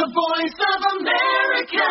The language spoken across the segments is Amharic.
The Voice of America.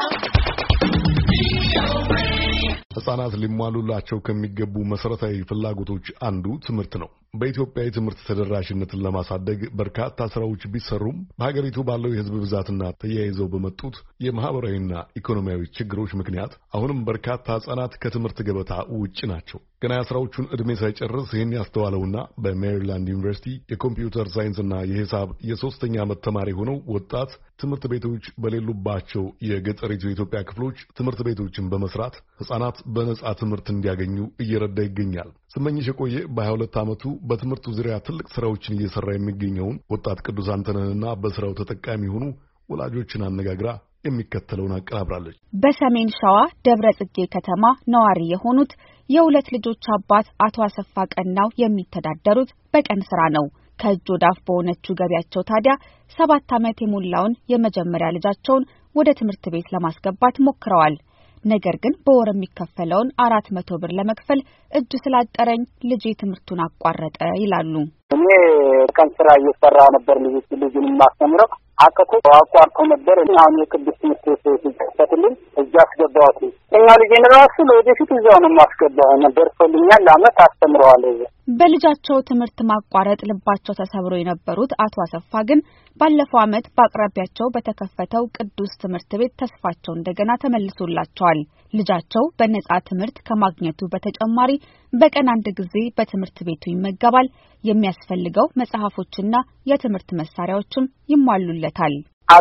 ሕፃናት ሊሟሉላቸው ከሚገቡ መሰረታዊ ፍላጎቶች አንዱ ትምህርት ነው። በኢትዮጵያ የትምህርት ተደራሽነትን ለማሳደግ በርካታ ስራዎች ቢሰሩም በሀገሪቱ ባለው የሕዝብ ብዛትና ተያይዘው በመጡት የማህበራዊና ኢኮኖሚያዊ ችግሮች ምክንያት አሁንም በርካታ ሕፃናት ከትምህርት ገበታ ውጪ ናቸው። ገና የአስራዎቹን ዕድሜ ሳይጨርስ ይህን ያስተዋለውና በሜሪላንድ ዩኒቨርሲቲ የኮምፒውተር ሳይንስና የሂሳብ የሶስተኛ ዓመት ተማሪ ሆነው ወጣት ትምህርት ቤቶች በሌሉባቸው የገጠሪቱ የኢትዮጵያ ክፍሎች ትምህርት ቤቶችን በመስራት ሕፃናት በነጻ ትምህርት እንዲያገኙ እየረዳ ይገኛል። ስመኝሽ የቆየ በ22 ዓመቱ በትምህርቱ ዙሪያ ትልቅ ስራዎችን እየሰራ የሚገኘውን ወጣት ቅዱስ አንተነህና በስራው ተጠቃሚ ሆኑ ወላጆችን አነጋግራ የሚከተለውን አቀራብራለች። በሰሜን ሸዋ ደብረ ጽጌ ከተማ ነዋሪ የሆኑት የሁለት ልጆች አባት አቶ አሰፋ ቀናው የሚተዳደሩት በቀን ስራ ነው። ከእጅ ወዳፍ በሆነችው ገቢያቸው ታዲያ 7 ዓመት የሞላውን የመጀመሪያ ልጃቸውን ወደ ትምህርት ቤት ለማስገባት ሞክረዋል። ነገር ግን በወር የሚከፈለውን 400 ብር ለመክፈል እጅ ስላጠረኝ ልጄ ትምህርቱን አቋረጠ ይላሉ። እኔ ቀን ስራ እየሰራ ነበር ልጅን ማስተምረው አቋርጦ ነበር። አሁን የቅዱስ ትምህርት ቤት ሲከፈትልኝ እዛ አስገባሁት። እኛ ልጅን ራሱ ለወደፊት እዛው ነው ማስገባው ነበር ፈልኛል ለአመት አስተምረዋለሁ። በልጃቸው ትምህርት ማቋረጥ ልባቸው ተሰብሮ የነበሩት አቶ አሰፋ ግን ባለፈው አመት በአቅራቢያቸው በተከፈተው ቅዱስ ትምህርት ቤት ተስፋቸው እንደገና ተመልሶላቸዋል። ልጃቸው በነጻ ትምህርት ከማግኘቱ በተጨማሪ በቀን አንድ ጊዜ በትምህርት ቤቱ ይመገባል። የሚያስፈልገው መጽሐፎችና የትምህርት መሳሪያዎችም ይሟሉለታል።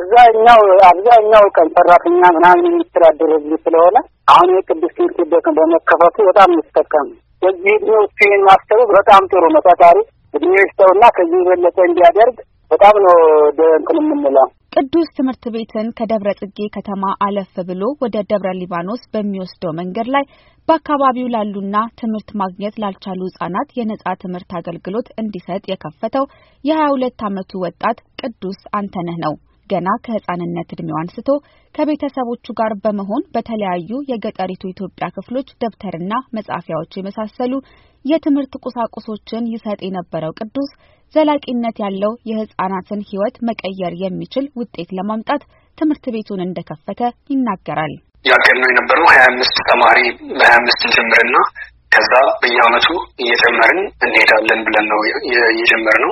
አብዛኛው ቀን ሰራተኛ ምናምን የሚስተዳደር ህዝብ ስለሆነ አሁን የቅዱስ ትምህርት ቤት በመከፈቱ በጣም ይስተካከል። በዚህ ነው ሲን ማስተሩ በጣም ጥሩ ነው። ፈጣሪ እድሜው ይስጠውና ከዚህ የበለጠ እንዲያደርግ በጣም ነው ደንተን የምንለው። ቅዱስ ትምህርት ቤትን ከደብረ ጽጌ ከተማ አለፍ ብሎ ወደ ደብረ ሊባኖስ በሚወስደው መንገድ ላይ በአካባቢው ላሉና ትምህርት ማግኘት ላልቻሉ ህጻናት የነጻ ትምህርት አገልግሎት እንዲሰጥ የከፈተው የ22 ዓመቱ ወጣት ቅዱስ አንተነህ ነው። ገና ከህፃንነት እድሜው አንስቶ ከቤተሰቦቹ ጋር በመሆን በተለያዩ የገጠሪቱ ኢትዮጵያ ክፍሎች ደብተርና መጻፊያዎች የመሳሰሉ የትምህርት ቁሳቁሶችን ይሰጥ የነበረው ቅዱስ ዘላቂነት ያለው የህፃናትን ህይወት መቀየር የሚችል ውጤት ለማምጣት ትምህርት ቤቱን እንደከፈተ ይናገራል። ያቀድነው የነበረው 25 ተማሪ በ25 ጀምረና ከዛ በየአመቱ እየጨመርን እንሄዳለን ብለን ነው የጀመርነው።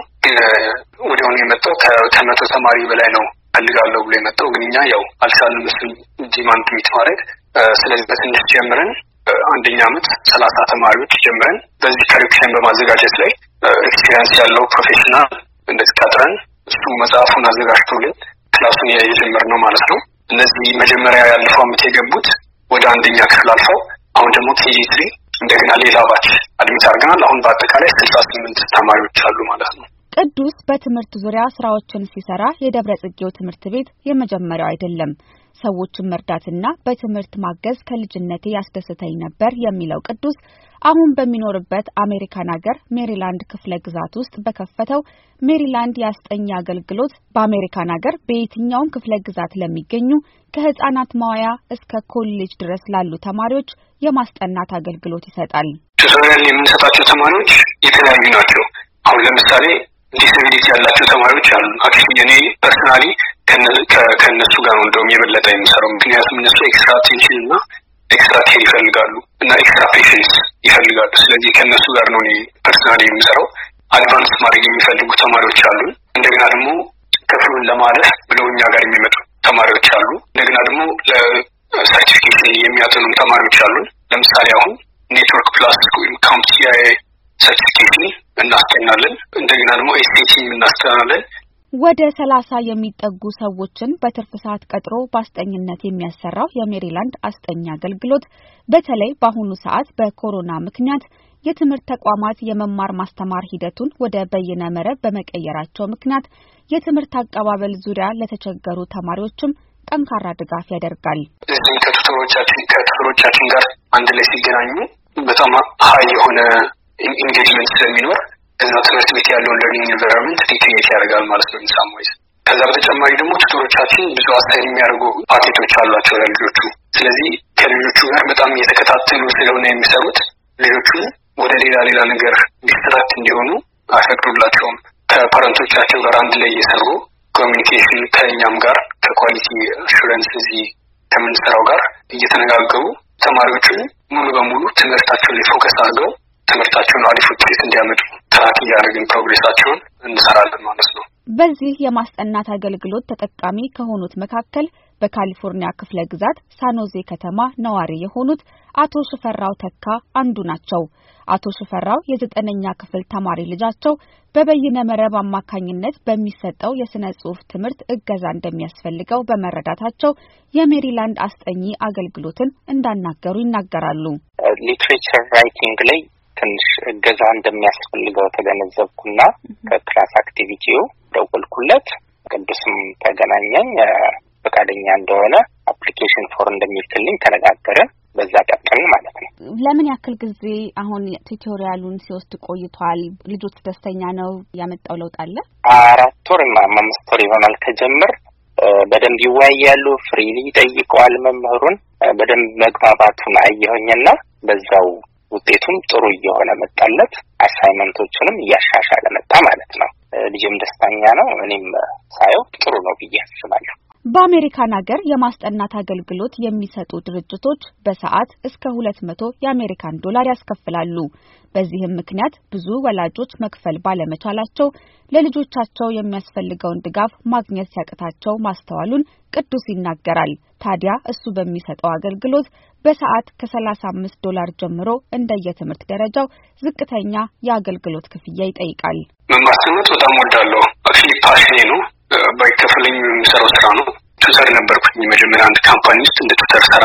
ወዲያውኑ የመጣው ከመቶ ተማሪ በላይ ነው ፈልጋለሁ ብሎ የመጣው ግን እኛ ያው አልቻልንም እሱን ዲማንድ ሚት ማድረግ። ስለዚህ በትንሽ ጀምረን አንደኛ አመት 30 ተማሪዎች ጀምረን በዚህ ካሪኩለም በማዘጋጀት ላይ ኤክስፒሪየንስ ያለው ፕሮፌሽናል እንደዚህ ቀጥረን እሱ መጽሐፉን አዘጋጅቶልን ክላሱን የጀመርነው ማለት ነው። እነዚህ መጀመሪያ ያለፈው አመት የገቡት ወደ አንደኛ ክፍል አልፈው አሁን ደግሞ ኬጂ3 እንደገና ሌላ ባች አድሚት አድርገናል። አሁን በአጠቃላይ 68 ተማሪዎች አሉ ማለት ነው። ቅዱስ በትምህርት ዙሪያ ስራዎችን ሲሰራ የደብረ ጽጌው ትምህርት ቤት የመጀመሪያው አይደለም። ሰዎችን መርዳትና በትምህርት ማገዝ ከልጅነቴ ያስደስተኝ ነበር የሚለው ቅዱስ አሁን በሚኖርበት አሜሪካን ሀገር ሜሪላንድ ክፍለ ግዛት ውስጥ በከፈተው ሜሪላንድ የአስጠኛ አገልግሎት በአሜሪካን ሀገር በየትኛውም ክፍለ ግዛት ለሚገኙ ከህፃናት ማዋያ እስከ ኮሌጅ ድረስ ላሉ ተማሪዎች የማስጠናት አገልግሎት ይሰጣል። ቱቶሪያል የምንሰጣቸው ተማሪዎች የተለያዩ ናቸው። አሁን ለምሳሌ ዲስኤቢሊቲ ያላቸው ተማሪዎች አሉ። አክቹሊ እኔ ፐርሰናሊ ከነሱ ጋር ነው እንደውም የበለጠ የሚሰራው። ምክንያቱም እነሱ ኤክስትራ አቴንሽን እና ኤክስትራ ኬር ይፈልጋሉ እና ኤክስትራ ፔሽንስ ይፈልጋሉ። ስለዚህ ከነሱ ጋር ነው እኔ ፐርሰናሊ የሚሰራው። አድቫንስ ማድረግ የሚፈልጉ ተማሪዎች አሉ። እንደገና ደግሞ ክፍሉን ለማለፍ ብለው እኛ ጋር የሚመጡ ተማሪዎች አሉ። እንደገና ደግሞ ለሰርቲፊኬሽን የሚያጠኑ ተማሪዎች አሉ። ለምሳሌ አሁን ኔትወርክ ፕላስ ወይም ካምፕቲአይ ሰርቲፊኬሽን እናስጠናለን። እንደገና ደግሞ ኤስቲቲ እናስጠናለን። ወደ 30 የሚጠጉ ሰዎችን በትርፍ ሰዓት ቀጥሮ በአስጠኝነት የሚያሰራው የሜሪላንድ አስጠኛ አገልግሎት በተለይ በአሁኑ ሰዓት በኮሮና ምክንያት የትምህርት ተቋማት የመማር ማስተማር ሂደቱን ወደ በይነ መረብ በመቀየራቸው ምክንያት የትምህርት አቀባበል ዙሪያ ለተቸገሩ ተማሪዎችም ጠንካራ ድጋፍ ያደርጋል። እዚህ ከቱተሮቻችን ጋር አንድ ላይ ሲገናኙ በጣም ሀይ የሆነ ኢንጌጅመንት ስለሚኖር እዛ ትምህርት ቤት ያለውን ለርኒንግ ኢንቫይሮንመንት ሪክሪኤት ያደርጋል ማለት ነው ኢንሳምዌይስ። ከዛ በተጨማሪ ደግሞ ቱተሮቻችን ብዙ አሳይን የሚያደርጉ ፓኬቶች አሏቸው ለልጆቹ። ስለዚህ ከልጆቹ ጋር በጣም እየተከታተሉ ስለሆነ የሚሰሩት ልጆቹን ወደ ሌላ ነገር ዲስትራክት እንዲሆኑ አይፈቅዱላቸውም። ከፓረንቶቻቸው ጋር አንድ ላይ እየሰሩ ኮሚኒኬሽን ከእኛም ጋር ኳሊቲ አሹራንስ እዚህ ከምንሰራው ጋር እየተነጋገሩ ተማሪዎችን ሙሉ በሙሉ ትምህርታቸውን ላይ ፎከስ አድርገው ትምህርታቸውን አሪፍ ውጤት እንዲያመጡ ትራክ እያደረግን ፕሮግሬሳቸውን እንሰራለን ማለት ነው። በዚህ የማስጠናት አገልግሎት ተጠቃሚ ከሆኑት መካከል በካሊፎርኒያ ክፍለ ግዛት ሳኖዜ ከተማ ነዋሪ የሆኑት አቶ ሽፈራው ተካ አንዱ ናቸው። አቶ ሽፈራው የ9ኛ ክፍል ተማሪ ልጃቸው በበይነ መረብ አማካኝነት በሚሰጠው የስነ ጽሑፍ ትምህርት እገዛ እንደሚያስፈልገው በመረዳታቸው የሜሪላንድ አስጠኚ አገልግሎትን እንዳናገሩ ይናገራሉ። ሊትሬቸር ራይቲንግ ላይ ትንሽ እገዛ እንደሚያስፈልገው ተገነዘብኩና ከክላስ አክቲቪቲው ደወልኩለት። ቅዱስም ተገናኘን። ፈቃደኛ እንደሆነ አፕሊኬሽን ፎር እንደሚልክልኝ ተነጋገርን። በዛ ቀጥልን ማለት ነው። ለምን ያክል ጊዜ አሁን ቱቶሪያሉን ሲወስድ ቆይቷል? ልጆች ደስተኛ ነው? ያመጣው ለውጥ አለ? 4 ወር 5 ወር ይሆናል ከጀምር። በደንብ ይወያያሉ፣ ፍሪሊ ይጠይቀዋል መምህሩን። በደንብ መግባባቱን አየሁኝና በዛው ውጤቱም ጥሩ እየሆነ መጣለት። አሳይመንቶቹንም እያሻሻለ መጣ ማለት ነው። ልጅም ደስተኛ ነው። እኔም ሳየው ጥሩ ነው ብዬ አስባለሁ። በአሜሪካን ሀገር የማስጠናት አገልግሎት የሚሰጡ ድርጅቶች በሰዓት እስከ $200 የአሜሪካን ዶላር ያስከፍላሉ። በዚህም ምክንያት ብዙ ወላጆች መክፈል ባለመቻላቸው ለልጆቻቸው የሚያስፈልገውን ድጋፍ ማግኘት ሲያቅታቸው ማስተዋሉን ቅዱስ ይናገራል። ታዲያ እሱ በሚሰጠው አገልግሎት በሰዓት $35 ጀምሮ እንደየትምህርት ደረጃው ዝቅተኛ የአገልግሎት ክፍያ ይጠይቃል። ማስተማር በጣም ወዳለሁ። አክቹሊ ፓሽኔ ነው። ባይከፈለኝ የምሰራው ስራ ነው። ቱተር ነበርኩኝ። መጀመሪያ አንድ ካምፓኒ ውስጥ እንደ ቱተር ሰራ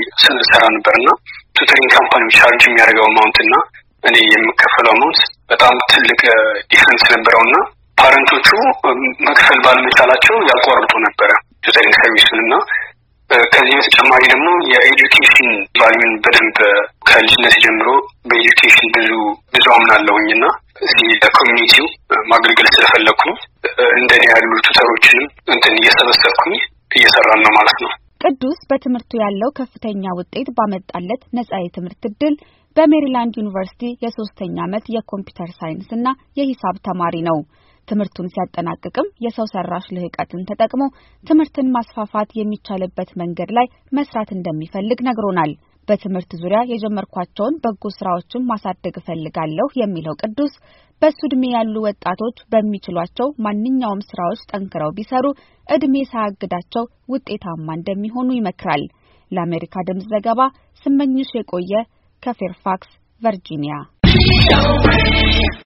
ነበርና ቱተሪንግ ካምፓኒ ቻርጅ የሚያደርገው አማውንት እና እኔ የምከፈለው አማውንት በጣም ትልቅ ዲፈረንስ ነበረውና ፓረንቶቹ መክፈል ባለመቻላቸው ያቋርጡ ነበረ ቱተሪንግ ሰርቪሱን እና ከዚህ በተጨማሪ ደግሞ የኤዱኬሽን ቫልዩን በደንብ ከልጅነት ጀምሮ በኤዱኬሽን ብዙ አምናለሁኝና እዚህ ለኮሚኒቲው ማገልገል ስለፈለኩኝ እንደኔ ያሉ ቱተሮችንም እየሰበሰብኩኝ እየሰራን ነው ማለት ነው። ቅዱስ በትምህርቱ ያለው ከፍተኛ ውጤት ባመጣለት ነጻ የትምህርት ዕድል በሜሪላንድ ዩኒቨርሲቲ የ3ኛ ዓመት የኮምፒውተር ሳይንስ እና የሂሳብ ተማሪ ነው። ትምህርቱን ሲያጠናቅቅም የሰው ሰራሽ ልህቀትን ተጠቅሞ ትምህርትን ማስፋፋት የሚቻልበት መንገድ ላይ መስራት እንደሚፈልግ ነግሮናል። በትምህርት ዙሪያ የጀመርኳቸውን በጎ ስራዎችን ማሳደግ እፈልጋለሁ የሚለው ቅዱስ በሱ እድሜ ያሉ ወጣቶች በሚችሏቸው ማንኛውም ስራዎች ጠንክረው ቢሰሩ እድሜ ሳያግዳቸው ውጤታማ እንደሚሆኑ ይመክራል። ለአሜሪካ ድምጽ ዘገባ ስመኝሽ የቆየ ከፌርፋክስ ቨርጂኒያ